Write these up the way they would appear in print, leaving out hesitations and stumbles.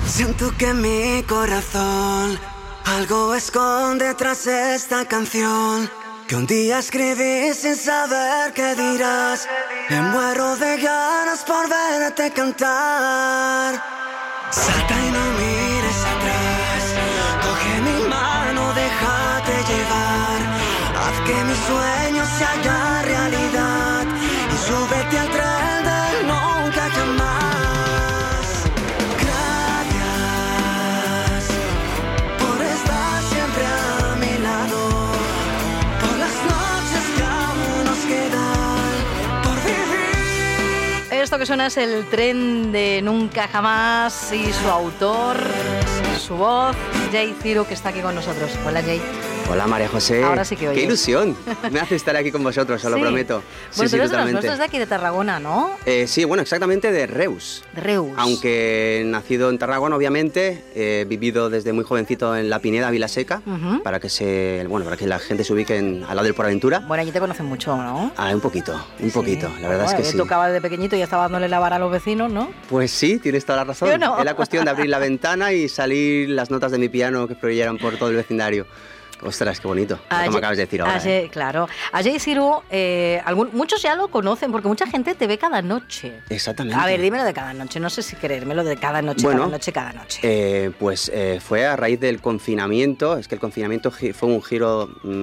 Siento que mi corazón algo esconde tras esta canción que un día escribí sin saber qué dirás. Me muero de ganas por verte cantar. Salta y no mires atrás, coge mi mano, déjate llevar. Haz que mi sueño se haga realidad y súbete al tren del nunca jamás. Esto que suena es el tren de Nunca Jamás y su autor, su voz, Jay Ziru, que está aquí con nosotros. Hola, Jay. Hola, María José. Ahora sí que oyes. ¡Qué ilusión! Me hace estar aquí con vosotros, os lo prometo. Bueno, sí, tú eres totalmente. de los nuestros de aquí de Tarragona, ¿no? Sí, bueno, exactamente de Reus. De Reus. Aunque nacido en Tarragona, obviamente, he vivido desde muy jovencito en La Pineda, Vilaseca, para que la gente se ubique al lado del Portaventura. Bueno, allí te conocen mucho, ¿no? Un poquito, la verdad es que sí. Tocaba de pequeñito y ya estaba dándole la vara a los vecinos, ¿no? Pues sí, tienes toda la razón. Yo no. Es la cuestión de abrir la ventana y salir las notas de mi piano que fluyeran por todo el vecindario. Ostras, qué bonito, como acabas de decir ahora. Claro. A Jay Ziru, muchos ya lo conocen, porque mucha gente te ve cada noche. Exactamente. A ver, dímelo de cada noche, no sé si creérmelo de cada noche, bueno, cada noche. Fue a raíz del confinamiento. Es que el confinamiento fue un giro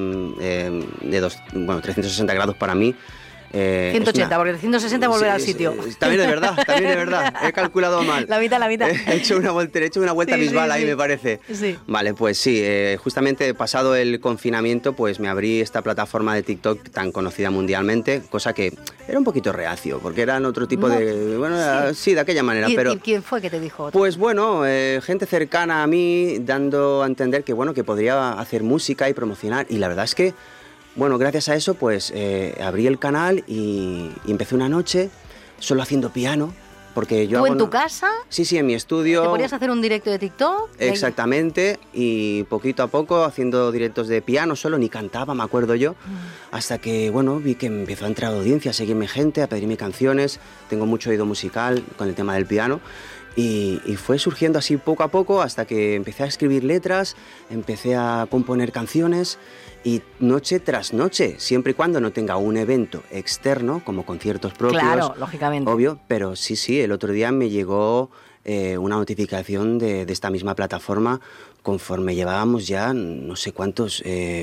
de 360 grados para mí. 180, porque de 160 volver al sitio. También es verdad. He calculado mal. La mitad. He hecho una vuelta bisbal ahí, me parece. Sí. Vale, pues sí, justamente pasado el confinamiento, pues me abrí esta plataforma de TikTok tan conocida mundialmente, cosa que era un poquito reacio, porque eran otro tipo de... Bueno, sí, de aquella manera, pero... ¿Y quién fue que te dijo? Pues bueno, gente cercana a mí, dando a entender que podría hacer música y promocionar, y la verdad es que bueno, gracias a eso, pues abrí el canal y empecé una noche solo haciendo piano. Porque yo ¿Tú en tu casa? Sí, en mi estudio. ¿Te podías hacer un directo de TikTok? Exactamente, y poquito a poco haciendo directos de piano solo, ni cantaba, me acuerdo yo, hasta que, vi que me empezó a entrar audiencia, a seguirme gente, a pedirme canciones. Tengo mucho oído musical con el tema del piano. Y fue surgiendo así poco a poco hasta que empecé a escribir letras, empecé a componer canciones y noche tras noche, siempre y cuando no tenga un evento externo, como conciertos propios. Claro, lógicamente. Obvio, pero sí, el otro día me llegó una notificación de esta misma plataforma conforme llevábamos ya no sé cuántos,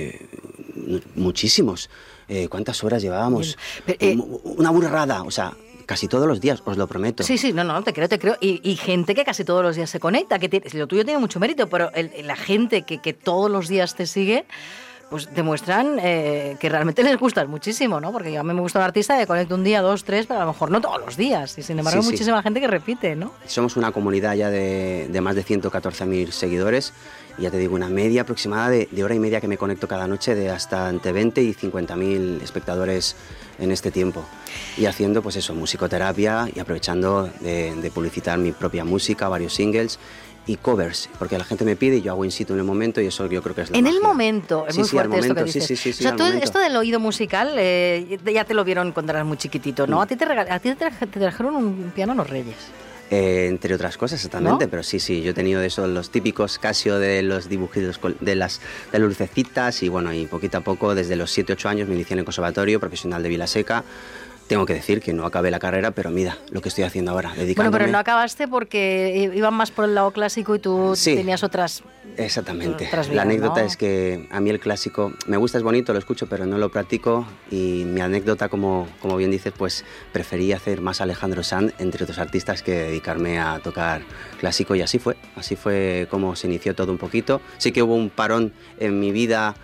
muchísimos, cuántas horas llevábamos. Una burrada, o sea... Casi todos los días, os lo prometo. Sí, no, te creo. Y gente que casi todos los días se conecta, lo tuyo tiene mucho mérito, pero la gente que todos los días te sigue, pues demuestran que realmente les gustas muchísimo, ¿no? Porque a mí me gusta un artista que conecta un día, 2, 3, pero a lo mejor no todos los días. Y sin embargo hay muchísima gente que repite, ¿no? Somos una comunidad ya de más de 114.000 seguidores. Y ya te digo, una media aproximada de hora y media que me conecto cada noche de hasta entre 20 y 50.000 espectadores en este tiempo. Y haciendo pues eso, musicoterapia y aprovechando de publicitar mi propia música, varios singles y covers, porque la gente me pide y yo hago in situ en el momento y eso yo creo que es la magia. En el momento, es muy fuerte esto que dices. Sí, o sea, esto del oído musical ya te lo vieron cuando eras muy chiquitito, ¿no? A ti te trajeron un piano los Reyes. Entre otras cosas, exactamente, ¿no? Pero sí, yo he tenido de esos, los típicos Casio de los dibujitos de las lucecitas y y poquito a poco, desde los 7-8 años me inicié en el Conservatorio Profesional de Vilaseca. Tengo que decir que no acabé la carrera, pero mira lo que estoy haciendo ahora, dedicándome... Bueno, pero no acabaste porque iban más por el lado clásico y tú tenías otras... Exactamente. Otras vidas, la anécdota, ¿no? Es que a mí el clásico me gusta, es bonito, lo escucho, pero no lo practico. Y mi anécdota, como bien dices, pues preferí hacer más Alejandro Sanz, entre otros artistas, que dedicarme a tocar clásico. Y así fue como se inició todo un poquito. Sí que hubo un parón en mi vida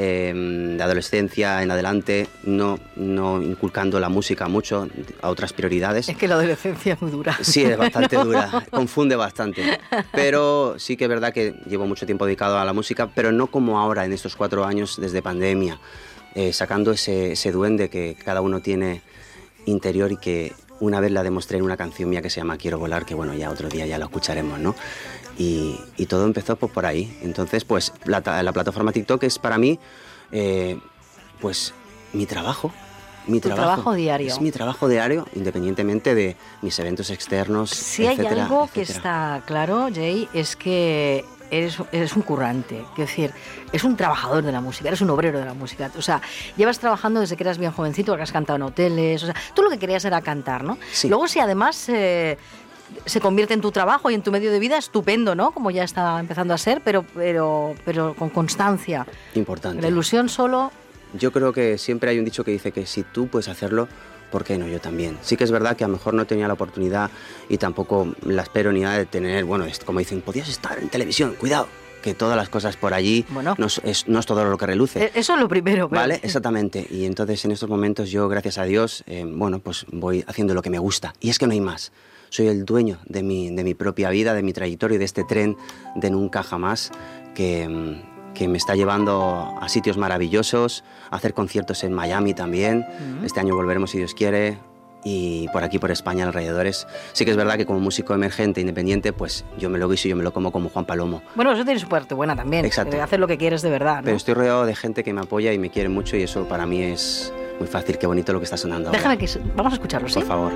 de adolescencia en adelante, no inculcando la música mucho, a otras prioridades. Es que la adolescencia es muy dura. Sí, es bastante dura, confunde bastante. Pero sí que es verdad que llevo mucho tiempo dedicado a la música, pero no como ahora, en estos 4 años desde pandemia, sacando ese duende que cada uno tiene interior y que una vez la demostré en una canción mía que se llama Quiero volar, que ya otro día ya lo escucharemos, ¿no? Y todo empezó pues por ahí. Entonces, pues la plataforma TikTok es para mí, pues mi trabajo, mi trabajo diario. Es mi trabajo diario, independientemente de mis eventos externos, Si etcétera, hay algo etcétera. que está claro, Jay, es que eres un currante, es decir, es un trabajador de la música, eres un obrero de la música. O sea, llevas trabajando desde que eras bien jovencito, que has cantado en hoteles, o sea, tú lo que querías era cantar, ¿no? Sí. Luego, si además se convierte en tu trabajo y en tu medio de vida, estupendo, ¿no? Como ya está empezando a ser, pero con constancia. Importante. La ilusión solo... Yo creo que siempre hay un dicho que dice que si tú puedes hacerlo, ¿por qué no? Yo también. Sí que es verdad que a lo mejor no tenía la oportunidad y tampoco la esperonidad de tener, bueno, como dicen, podías estar en televisión, cuidado, que todas las cosas por allí no es todo lo que reluce. Eso es lo primero. Pero... Vale, exactamente. Y entonces en estos momentos yo, gracias a Dios, bueno, pues voy haciendo lo que me gusta. Y es que no hay más. Soy el dueño de mi propia vida, de mi trayectoria y de este tren de nunca jamás que me está llevando a sitios maravillosos, a hacer conciertos en Miami también. Este año volveremos, si Dios quiere, y por aquí, por España, alrededores. Sí que es verdad que como músico emergente, independiente, pues yo me lo guiso y yo me lo como Juan Palomo. Bueno, eso tiene su parte buena también. Exacto. Hacer lo que quieres de verdad, ¿no? Pero estoy rodeado de gente que me apoya y me quiere mucho y eso para mí es muy fácil. Qué bonito lo que está sonando ahora. Déjame que... Vamos a escucharlo, ¿sí? Por favor.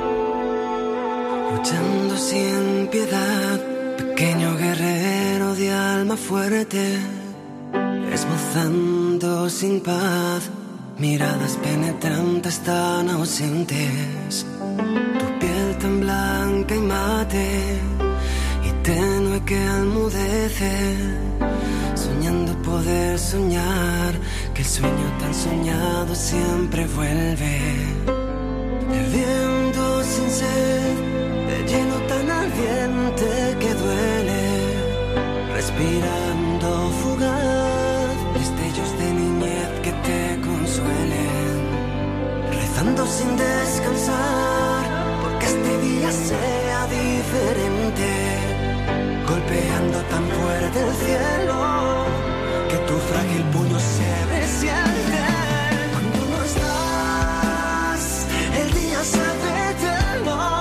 Luchando sin piedad, pequeño guerrero de alma fuerte, esbozando sin paz, miradas penetrantes tan ausentes, tu piel tan blanca y mate, y tenue que almudece, soñando poder soñar, que el sueño tan soñado siempre vuelve, bebiendo sin sed, de lleno tan ardiente que duele, respirando fugaz, destellos de niñez que te consuelen, rezando sin descansar, porque este día sea diferente, golpeando tan fuerte el cielo, que tu frágil puño se resiente. Cuando no estás, el día se ve eterno.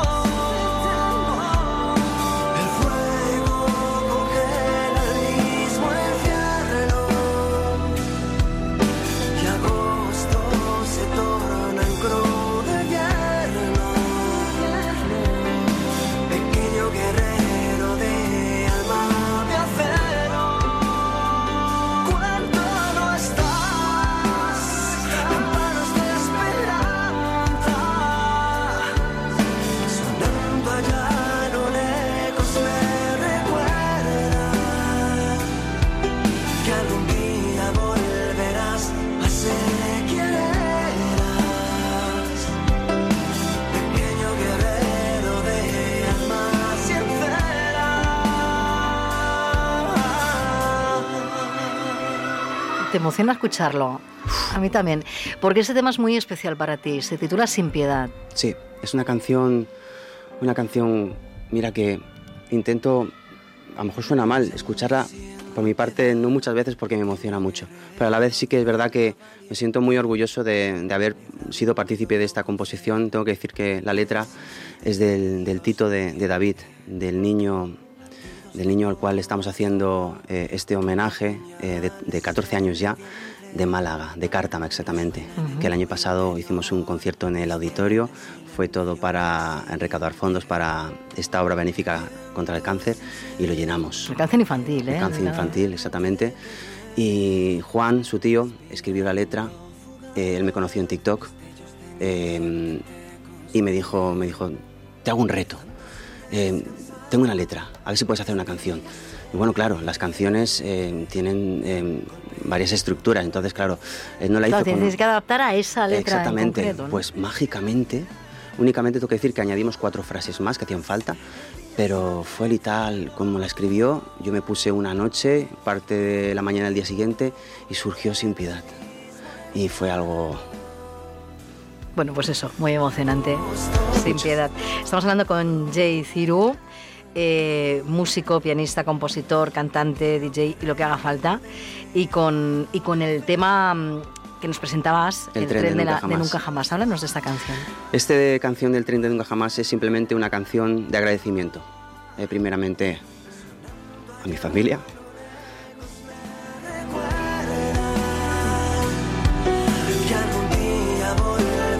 ¿Te emociona escucharlo? A mí también, porque ese tema es muy especial para ti, se titula Sin Piedad. Sí, es una canción, mira que intento, a lo mejor suena mal, escucharla por mi parte no muchas veces porque me emociona mucho, pero a la vez sí que es verdad que me siento muy orgulloso de haber sido partícipe de esta composición. Tengo que decir que la letra es del Tito de David, del niño al cual estamos haciendo este homenaje de 14 años ya, de Málaga, de Cártama exactamente, que el año pasado hicimos un concierto en el auditorio, fue todo para recaudar fondos para esta obra benéfica contra el cáncer y lo llenamos. El cáncer infantil, ¿eh? El cáncer infantil, exactamente. Y Juan, su tío, escribió la letra, él me conoció en TikTok y me dijo, te hago un reto. Tengo una letra, a ver si puedes hacer una canción. Y bueno, claro, las canciones tienen varias estructuras, entonces, claro, no la hizo tienes que adaptar a esa letra. Exactamente, en concreto, ¿no? Pues mágicamente, únicamente tengo que decir que añadimos 4 frases más que hacían falta, pero fue y tal como la escribió. Yo me puse una noche, parte de la mañana del día siguiente, y surgió Sin Piedad. Y fue algo... Bueno, pues eso, muy emocionante, Sin Piedad. Estamos hablando con Jay Ziru, músico, pianista, compositor, cantante, DJ y lo que haga falta, y con el tema que nos presentabas, el tren de Nunca Jamás. Háblanos de esta canción. Esta canción del tren de Nunca Jamás es simplemente una canción de agradecimiento, primeramente a mi familia. Que algún día volverás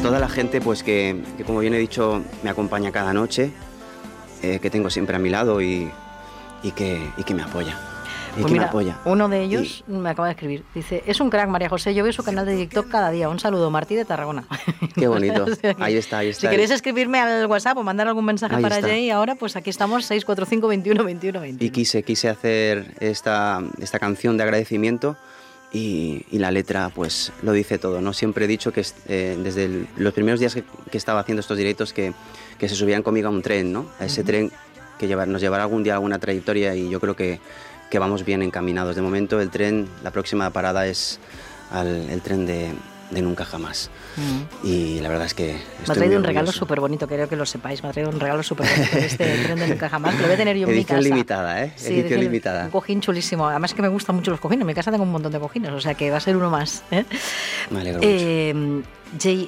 toda la gente pues que como bien he dicho me acompaña cada noche, que tengo siempre a mi lado y que me apoya. Pues mira, uno de ellos me acaba de escribir. Dice, es un crack, María José, yo veo su canal de TikTok cada día. Un saludo, Martí de Tarragona. Qué bonito. O sea, ahí está. Si queréis escribirme al WhatsApp o mandar algún mensaje para Jay, ahora pues aquí estamos, 645 21 21 21. Y quise hacer esta canción de agradecimiento y la letra pues lo dice todo, ¿no? Siempre he dicho que desde los primeros días que estaba haciendo estos directos que se subían conmigo a un tren, ¿no? A ese tren que nos llevará algún día a alguna trayectoria y yo creo que vamos bien encaminados. De momento el tren, la próxima parada es el tren de Nunca Jamás. Y la verdad es que me ha traído un regalo súper bonito, creo que lo sepáis. Me ha traído un regalo súper bonito este tren de Nunca Jamás. Lo voy a tener yo en mi casa. Edición limitada, ¿eh? Sí, edición limitada. Un cojín chulísimo. Además que me gustan mucho los cojines. En mi casa tengo un montón de cojines, o sea que va a ser uno más, ¿eh? Me alegro mucho. Jay,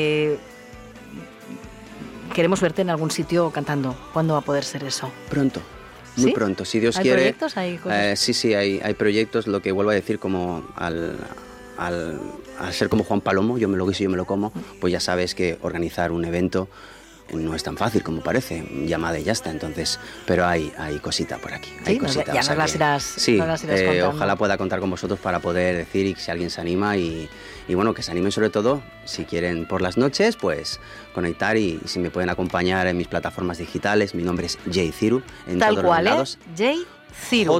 queremos verte en algún sitio cantando. ¿Cuándo va a poder ser eso? Pronto. Muy pronto, si Dios quiere. ¿Hay proyectos? ¿Hay cosas? Sí, hay proyectos. Lo que vuelvo a decir, como al ser como Juan Palomo, yo me lo guiso y yo me lo como, pues ya sabes que organizar un evento no es tan fácil como parece, llamada y ya está. Entonces, pero hay cosita por aquí. Hay cosita, ya nos las irás, sí, nos las irás contando. Ojalá pueda contar con vosotros para poder decir y si alguien se anima y bueno, que se animen sobre todo, si quieren por las noches, pues conectar y si me pueden acompañar en mis plataformas digitales. Mi nombre es Jay Ciru, en tal todos cual, los lados. Jay Ciru.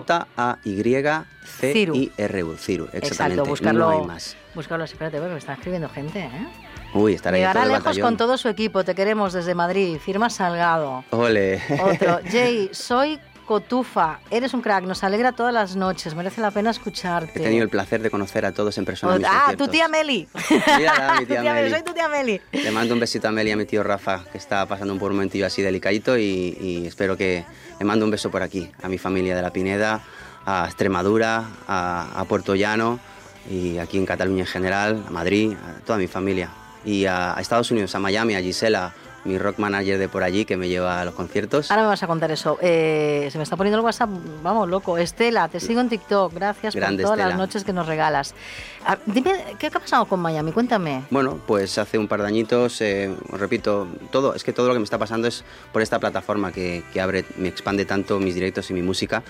J-A-Y-C-I-R-U, Ciru, exactamente. Exacto, no hay más. Buscarlo, espérate, me está escribiendo gente, ¿eh? Uy, estará ahí todo Llegará el lejos batallón. con todo su equipo, te queremos desde Madrid. Firma Salgado. Ole. Otro, Jay, soy Cotufa, eres un crack, nos alegra todas las noches, merece la pena escucharte. He tenido el placer de conocer a todos en persona. Tu tía Meli. Mírala, mi tía Meli. Soy tu tía Meli. Le mando un besito a Meli y a mi tío Rafa, que está pasando por un momentillo así delicadito y espero que le mando un beso por aquí, a mi familia de La Pineda, a Extremadura, a Puerto Llano y aquí en Cataluña en general, a Madrid, a toda mi familia. Y a Estados Unidos, a Miami, a Gisela, mi rock manager de por allí que me lleva a los conciertos. Ahora me vas a contar eso. Se me está poniendo el WhatsApp, vamos, loco. Estela, te sigo en TikTok. Gracias Grande por todas Estela. las noches que nos regalas. Dime, ¿qué ha pasado con Miami? Cuéntame. Bueno, pues hace un par de añiñitos, os repito, todo lo que me está pasando es por esta plataforma que abre, me expande tanto mis directos y mi música.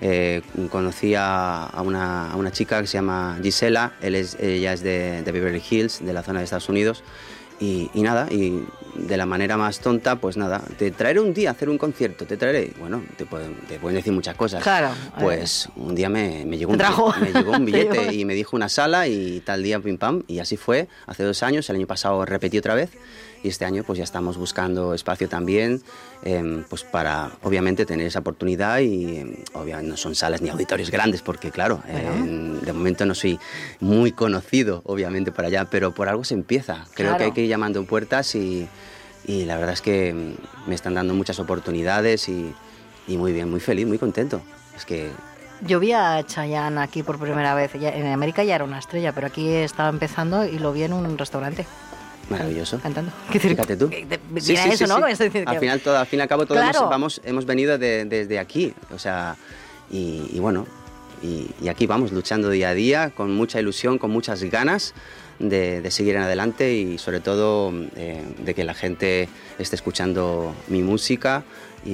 Conocí a una chica que se llama Gisela, ella es de Beverly Hills, de la zona de Estados Unidos. Y nada, y de la manera más tonta, pues nada, te traeré un día a hacer un concierto, te traeré, bueno, te pueden decir muchas cosas. Claro. Pues un día me llegó un Te billete y me dijo una sala y tal día, pim pam, y así fue, hace 2 años, el año pasado repetí otra vez, y este año pues ya estamos buscando espacio también, pues para obviamente tener esa oportunidad y obviamente no son salas ni auditorios grandes porque claro, de momento no soy muy conocido obviamente por allá, pero por algo se empieza. Creo que hay que ir llamando puertas y la verdad es que me están dando muchas oportunidades y muy bien, muy feliz, muy contento. Es que yo vi a Chayanne aquí por primera vez. En América ya era una estrella, pero aquí estaba empezando y lo vi en un restaurante. Maravilloso. Cantando. Fíjate tú. Sí, eso, ¿no? Al fin y al cabo todos Claro. hemos venido desde aquí, o sea, y bueno, y aquí vamos luchando día a día con mucha ilusión, con muchas ganas de seguir en adelante y sobre todo de que la gente esté escuchando mi música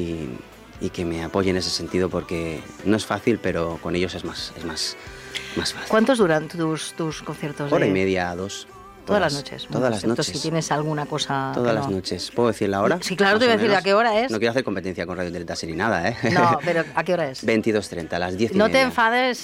y que me apoye en ese sentido porque no es fácil, pero con ellos es más fácil. ¿Cuántos duran tus conciertos? Hora y media, 2. Todas las noches. Todas las noches. Si tienes alguna cosa... Todas las noches. ¿Puedo decir la hora? Sí, claro, te voy a decir a qué hora es. No quiero hacer competencia con Radio Teletaxi ni nada, ¿eh? No, pero ¿a qué hora es? 22:30, a las 10:30. No te enfades...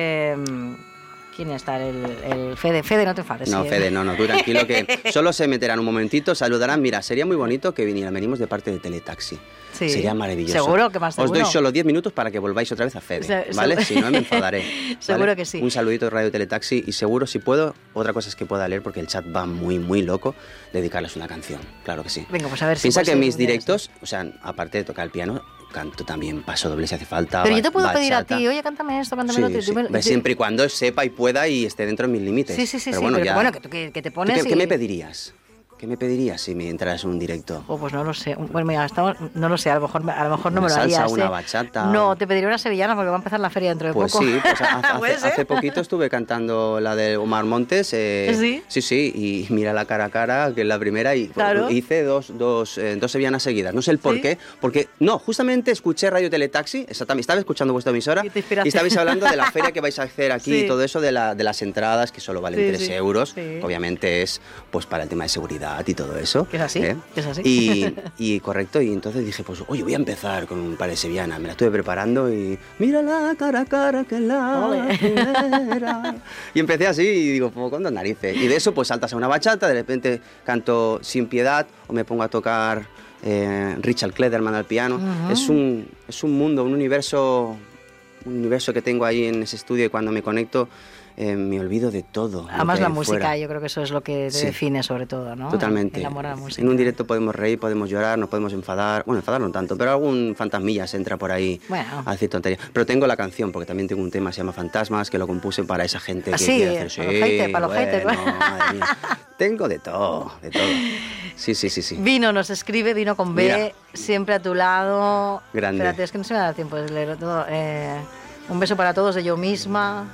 ¿Quién está? El Fede. Fede, no te enfades. No, sí. Fede, no, tú tranquilo que solo se meterán un momentito, saludarán. Mira, sería muy bonito que venimos de parte de Teletaxi. Sí. Sería maravilloso. Seguro que más seguro. Os doy solo 10 minutos para que volváis otra vez a Fede, ¿vale? Si no, me enfadaré. Seguro ¿vale? que sí. Un saludito de Radio Teletaxi y seguro, si puedo, otra cosa es que pueda leer porque el chat va muy, muy loco, dedicarles una canción. Claro que sí. Venga, pues a ver si... Piensa que en mis directos, o sea, aparte de tocar el piano, canto también paso doble si hace falta. Pero yo te puedo pedir a bachata. ti, oye, cántame esto, cántame lo otro. Sí. Siempre y cuando sepa y pueda y esté dentro de mis límites. Sí, Pero bueno, pero bueno, que te pones... ¿Qué me pedirías? ¿Qué me pedirías si me entraras en un directo? Oh, pues no lo sé. Bueno, mira, no lo sé, a lo mejor no me lo salsa, harías. Una bachata. No, te pediría una sevillana porque va a empezar la feria dentro de pues poco. Sí, pues hace poquito estuve cantando la de Omar Montes. ¿Sí? Sí, y mira la cara a cara, que es la primera, y claro. hice dos sevillanas seguidas. No sé el por qué, porque no, justamente escuché Radio Teletaxi, exactamente, estaba escuchando vuestra emisora y estabais hablando de la feria que vais a hacer aquí y todo eso de las entradas que solo valen 3 euros. Sí. Obviamente es pues para el tema de seguridad y todo eso. ¿Que es así? ¿Que es así? Y correcto, y entonces dije, pues oye, voy a empezar con un par de sevillanas. Me la estuve preparando y mira la cara a cara que la primera. Y empecé así y digo, pues con dos narices. Y de eso pues saltas a una bachata, de repente canto Sin Piedad o me pongo a tocar Richard Klederman al piano. Es un mundo, un universo que tengo ahí en ese estudio y cuando me conecto me olvido de todo. Además la música, yo creo que eso es lo que te define sobre todo, ¿no? Totalmente. El amor a la música. En un directo podemos reír, podemos llorar, nos podemos enfadar. Bueno, enfadar no tanto, pero algún fantasmilla se entra por ahí a decir tonterías. Pero tengo la canción, porque también tengo un tema que se llama Fantasmas, que lo compuse para esa gente que quiere hacer... para los haters. Madre mía. Tengo de todo, de todo. Sí. Vino nos escribe, Vino con B, mira, siempre a tu lado. Grande. Espérate, es que no se me da tiempo de leer todo. Un beso para todos de yo misma.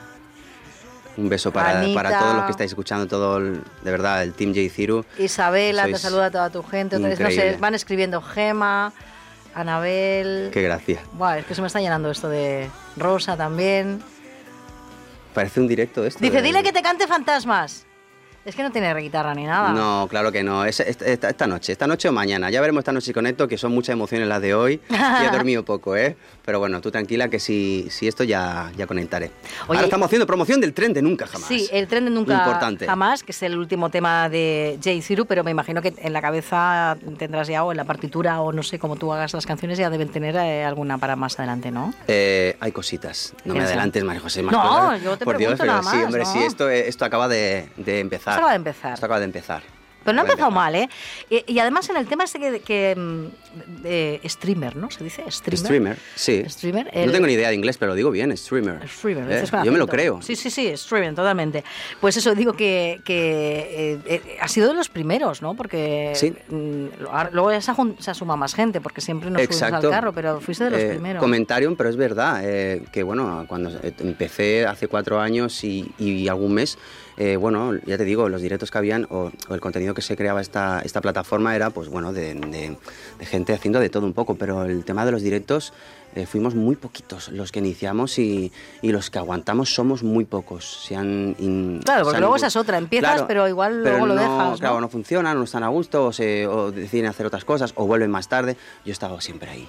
Un beso para todos los que estáis escuchando, de verdad, el Team J. Ciru. Isabela, te saluda a toda tu gente. No sé, van escribiendo Gema, Anabel. Qué gracia. Buah, es que se me está llenando esto de Rosa también. Parece un directo esto. Dice, dile que te cante Fantasmas. Es que no tiene guitarra ni nada. No, claro que no. Esta noche o mañana. Ya veremos esta noche si conecto, que son muchas emociones las de hoy. Y he dormido poco, ¿eh? Pero bueno, tú tranquila que si esto ya conectaré. Oye, ahora estamos haciendo promoción del Tren de Nunca Jamás. Sí, el Tren de Nunca Jamás, que es el último tema de J. Ciru, pero me imagino que en la cabeza tendrás ya, o en la partitura, o no sé cómo tú hagas las canciones, ya deben tener alguna para más adelante, ¿no? Hay cositas. No me adelantes, María José. Más no, cosas. Yo te por pregunto Dios, nada más, sí, hombre, ¿no? sí, esto acaba de empezar. Esto acaba de empezar. Pero no ha empezado mal, ¿eh? Y además en el tema este que streamer, ¿no? ¿Se dice? Streamer, sí. Streamer, no tengo ni idea de inglés, pero lo digo bien, streamer. Yo me lo creo. Sí, streamer, totalmente. Pues eso, digo que ha sido de los primeros, ¿no? Porque luego ya se suma más gente, porque siempre nos subimos al carro, pero fuiste de los primeros. Comentario, pero es verdad, que bueno, cuando empecé hace 4 años y algún mes, bueno, ya te digo, los directos que habían o el contenido que se creaba esta plataforma era, pues bueno, de gente haciendo de todo un poco, pero el tema de los directos fuimos muy poquitos los que iniciamos y los que aguantamos somos muy pocos. Claro, porque luego esa es otra, empiezas, pero igual luego lo dejas, ¿no? Claro, no funciona, no están a gusto o deciden hacer otras cosas o vuelven más tarde. Yo he estado siempre ahí.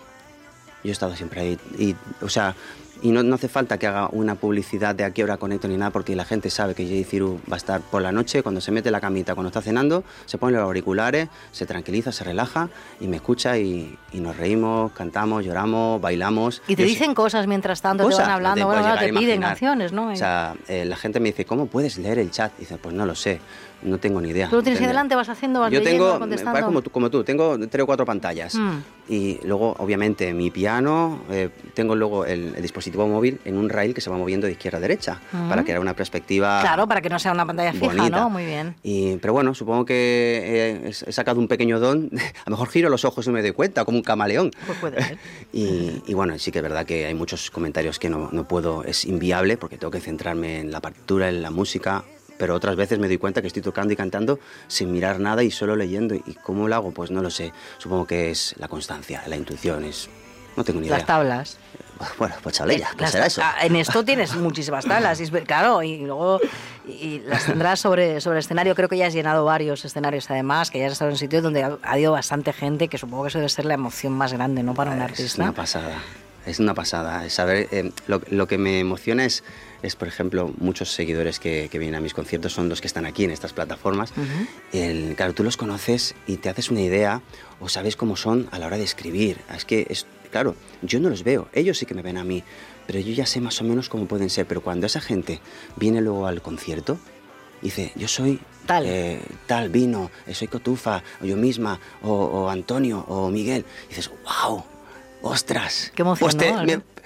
Y no hace falta que haga una publicidad de a qué hora conecto ni nada, porque la gente sabe que J. Ciru va a estar por la noche, cuando se mete en la camita, cuando está cenando, se pone los auriculares, se tranquiliza, se relaja y me escucha y nos reímos, cantamos, lloramos, bailamos. Y te dicen cosas mientras tanto, te van hablando, te piden canciones, ¿no? O sea, la gente me dice, ¿cómo puedes leer el chat? Y dice, pues no lo sé. No tengo ni idea. ¿Tú lo tienes ahí delante, vas haciendo, vas leyendo, vas contestando? Como tú, tengo 3 o 4 pantallas. Y luego, obviamente, mi piano, tengo luego el dispositivo móvil en un rail que se va moviendo de izquierda a derecha para crear una perspectiva. Claro, para que no sea una pantalla fija, bonita, ¿no? Muy bien. Pero bueno, supongo que he sacado un pequeño don. A lo mejor giro los ojos y me doy cuenta, como un camaleón. Pues puede ser. Y bueno, sí que es verdad que hay muchos comentarios que no puedo, es inviable, porque tengo que centrarme en la partitura, en la música. Pero otras veces me doy cuenta que estoy tocando y cantando sin mirar nada y solo leyendo. ¿Y cómo lo hago? Pues no lo sé. Supongo que es la constancia, la intuición. No tengo ni idea. Las tablas. Bueno, pues chablilla, ¿qué será eso? En esto tienes muchísimas tablas, claro, y luego las tendrás sobre escenario. Creo que ya has llenado varios escenarios además, que ya has estado en sitios donde ha ido bastante gente, que supongo que eso debe ser la emoción más grande, ¿no?, para un artista. Es una pasada. Es saber, lo que me emociona es, por ejemplo, muchos seguidores que vienen a mis conciertos son los que están aquí en estas plataformas. Claro, tú los conoces y te haces una idea o sabes cómo son a la hora de escribir. Claro, yo no los veo, ellos sí que me ven a mí, pero yo ya sé más o menos cómo pueden ser. Pero cuando esa gente viene luego al concierto, dice, yo soy tal Vino, soy Cotufa, o yo misma, o Antonio, o Miguel. Y dices, ¡wow! ¡Ostras! ¡Qué emoción! Pues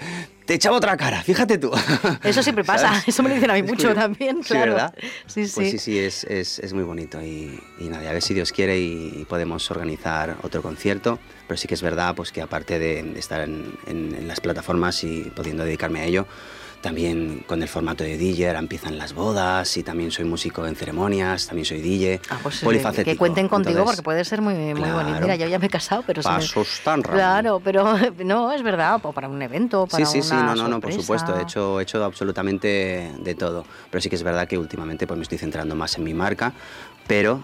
te echaba otra cara, fíjate tú. Eso siempre pasa, ¿sabes? eso me lo dicen a mí mucho también, Sí, claro. ¿verdad? Sí, Pues sí, es muy bonito y nada, a ver si Dios quiere y podemos organizar otro concierto, pero sí que es verdad pues que aparte de estar en las plataformas y pudiendo dedicarme a ello, también con el formato de DJ, ahora empiezan las bodas y también soy músico en ceremonias, también soy DJ, pues polifacético. Que cuenten contigo. Entonces, porque puede ser muy claro, bonito. Mira, yo ya me he casado, pero... pasos tan rápido. Claro, pero no, es verdad, o para un evento, para sí, una no, por sorpresa. supuesto, he hecho absolutamente de todo, pero sí que es verdad que últimamente pues me estoy centrando más en mi marca, pero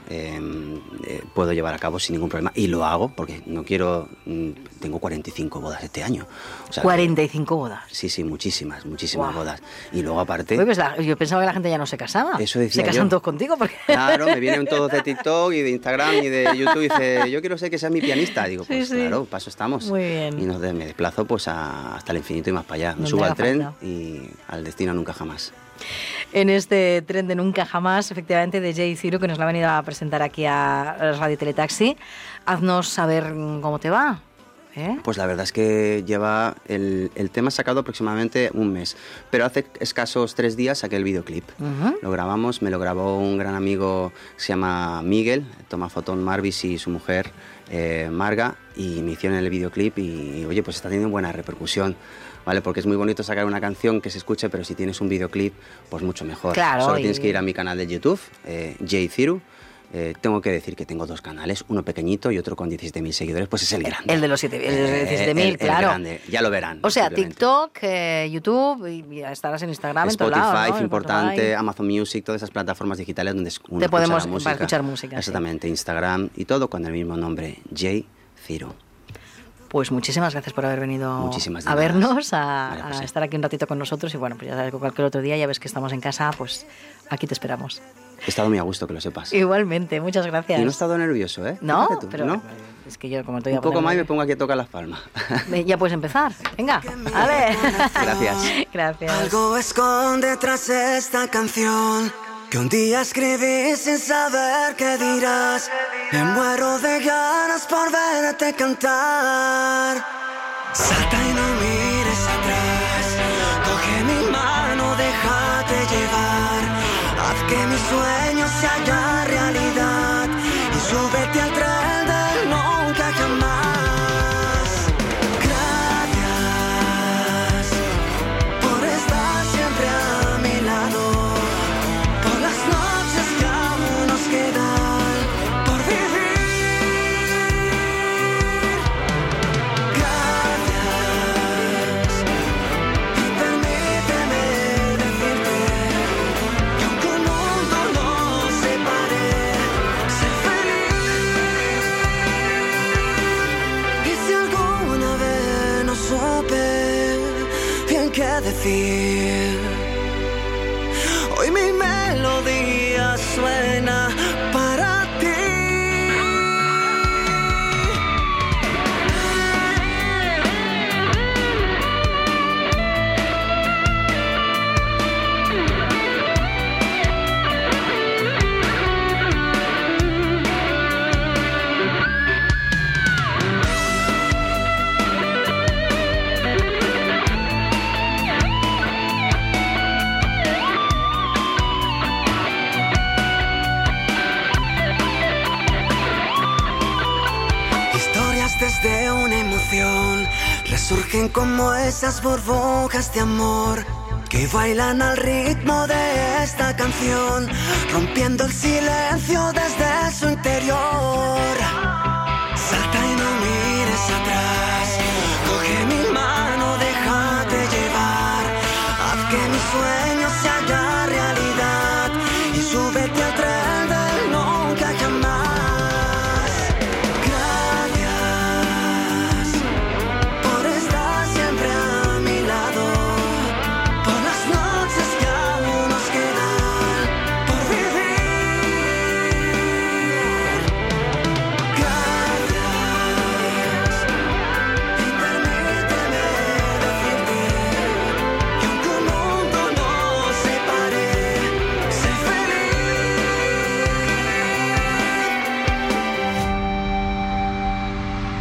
puedo llevar a cabo sin ningún problema y lo hago porque no quiero, tengo 45 bodas este año. O sea, 45 bodas. Sí, muchísimas Guau. bodas. Y luego aparte... Pues yo pensaba que la gente ya no se casaba. Eso decía se casan yo. todos contigo. Porque... Claro, me vienen todos de TikTok y de Instagram y de YouTube y dice, yo quiero ser que seas mi pianista. Digo, pues Sí. claro, paso estamos. Muy bien. Y me desplazo pues hasta el infinito y más para allá. Me Donde subo haga al tren falta. y al destino nunca jamás. En este tren de Nunca Jamás, efectivamente, de Jay Ciro, que nos la ha venido a presentar aquí a Radio Teletaxi, haznos saber cómo te va. Pues la verdad es que lleva el tema sacado aproximadamente un mes, pero hace escasos 3 días saqué el videoclip. Uh-huh. Lo grabamos, me lo grabó un gran amigo que se llama Miguel, toma fotón Marvis y su mujer Marga, y me hicieron el videoclip y oye, pues está teniendo buena repercusión. ¿Vale? Porque es muy bonito sacar una canción que se escuche, pero si tienes un videoclip, pues mucho mejor. Claro, Solo tienes que ir a mi canal de YouTube, Jay Ciro. Tengo que decir que tengo 2 canales, uno pequeñito y otro con 17.000 seguidores, pues es el grande. El de los 17.000, claro. El grande, ya lo verán. O sea, simplemente. TikTok, YouTube, y estarás en Instagram, en todos Spotify, lados, ¿no? importante, Spotify. Amazon Music, todas esas plataformas digitales donde uno Te podemos escucha la música. para escuchar música. Exactamente, Instagram y todo con el mismo nombre, Jay Ciro. Pues muchísimas gracias por haber venido Muchísimas de a nada. vernos, Vale, a pues sí. estar aquí un ratito con nosotros. Y bueno, pues ya sabes que cualquier otro día, ya ves que estamos en casa, pues aquí te esperamos. He estado muy a gusto, que lo sepas. Igualmente, muchas gracias. Y no he estado nervioso, ¿eh? No, Fíjate tú, pero ¿no? es que yo como te voy a Un poco poner- más y me pongo aquí a tocar las palmas. Ya puedes empezar. Venga, vale. Gracias. Gracias. Algo esconde tras esta canción que un día escribí sin saber qué dirás. Me muero de ganas por verte cantar. Salta y no mires atrás. Coge mi mano, déjate llevar. Haz que mi sueño se haga realidad y súbete al tren del nunca jamás. Gracias por estar siempre a mi lado, por las noches que aún nos quedan, por vivir. Gracias y permíteme decirte que aunque un mundo nos separe, sé feliz. Y si alguna vez no supe bien qué decir, hoy mi melodía suena para ti. Historias desde una emoción resurgen como esas burbujas de amor que bailan al ritmo de esta canción, rompiendo el silencio desde su interior.